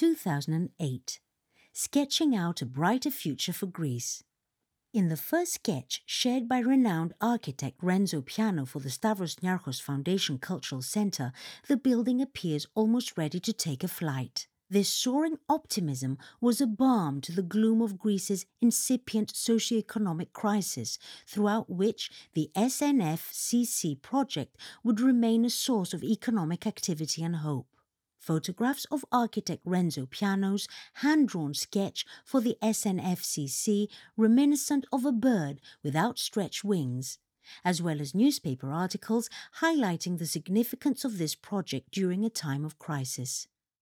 2008, sketching out a brighter future for Greece. In the first sketch, shared by renowned architect Renzo Piano for the Stavros Niarchos Foundation Cultural Centre, the building appears almost ready to take a flight. This soaring optimism was a balm to the gloom of Greece's incipient socio-economic crisis, throughout which the SNFCC project would remain a source of economic activity and hope. Photographs of architect Renzo Piano's hand-drawn sketch for the SNFCC reminiscent of a bird with outstretched wings, as well as newspaper articles highlighting the significance of this project during a time of crisis.